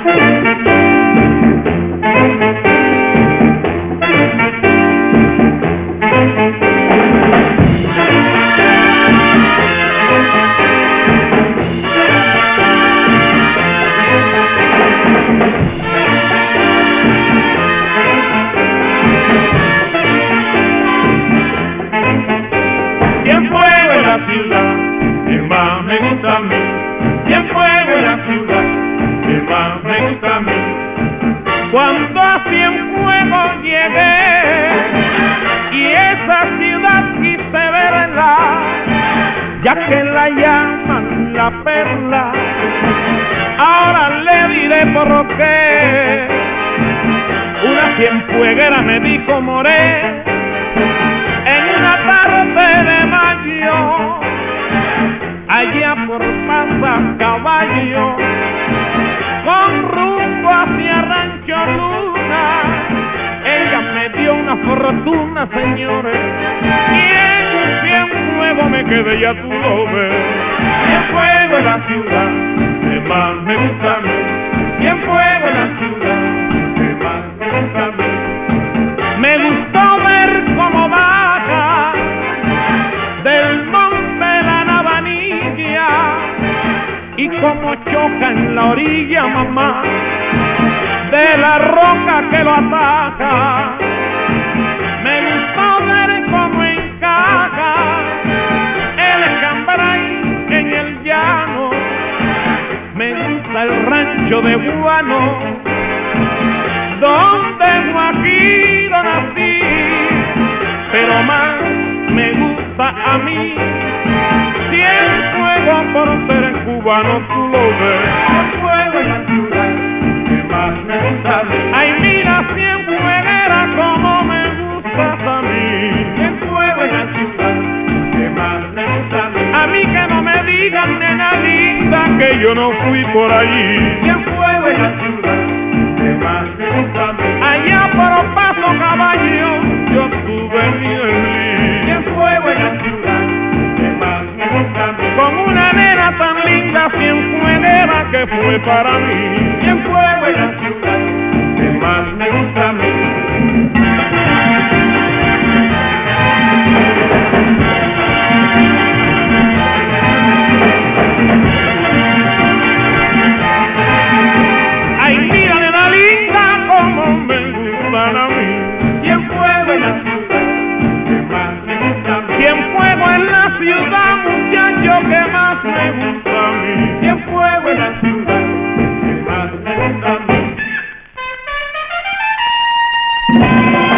Cuando a Cienfuegos llegué y esa ciudad quise verla, ya que la llaman la perla, ahora le diré por qué. Una cienfueguera me dijo moré en una tarde de mayo, allá por Pasacaballo, con rumbo hacia Rancho Luna. Ella me dio una fortuna, señores, y en Cienfuegos me quedé, ya tú lo ves. Cienfuegos es la ciudad que más me gusta a mí. Cienfuegos es la ciudad que más me gusta a mí. Me gustó ver cómo baja del monte la Navanilla y cómo choca en la orilla, mamá, de la roca que lo ataca. Me gustó ver cómo encaja el cambray en el llano. Me gusta el rancho de Guano, donde Guajiro nací, pero más me gusta a mí Cienfuegos por ser cubano, tú lo ves. Cienfuegos es la ciudad que más me gusta a mí. Ay, mira, Cienfueguera, como me gustas a mí. Cienfuegos es la ciudad que más me gusta a mí. A mí que no me digan, nena linda, que yo no fui por allí. Cienfuegos es la ciudad que más me gusta a mí. Allá por Pasacaballo yo tuve mi desliz. Cienfuegos es la ciudad que más me gusta a mí. Con una nena tan linda, cienfueguera, que fue para mí. Cienfuegos es la ciudad que más me gusta a mí. Ay, mira, nena linda, como me gustan a mí. Cienfuegos es la ciudad que más me gusta a mí. Cienfuegos es la ciudad, muchacho, que más me gusta a mí. Cienfuegos es la ciudad que más me gusta a mí.